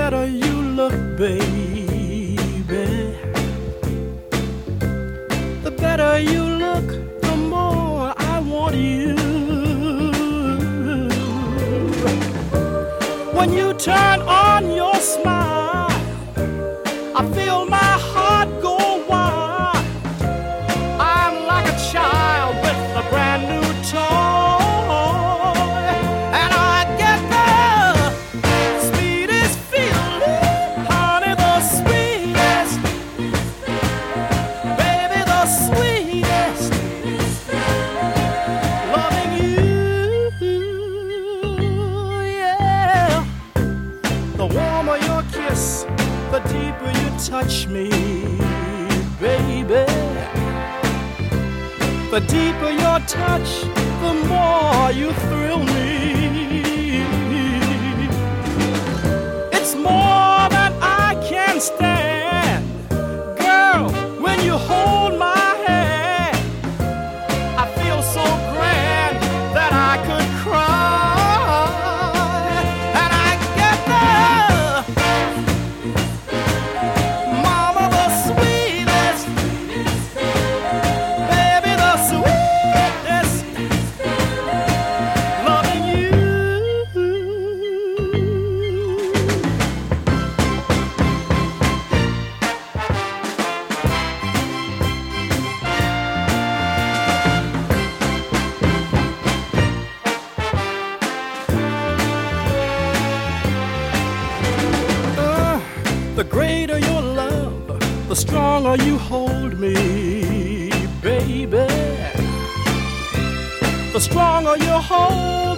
better you look, baby. The better you look, the more I want you. When you turn on your smile, I feel my heart go wild. I'm like a child with a brand new toy, and I get the sweetest feeling, honey, the sweetest, baby, the sweetest, loving you, yeah. The warmer your kiss, the deeper you touch me, baby. The deeper your touch, the more you thrill me. It's more than I can stand. Girl, when you hold my hand, I feel so grand that I could cry. And I get the mama, the sweetest, baby, the sweetest, loving you. The greater your love, the stronger you hold me, baby. The stronger you hold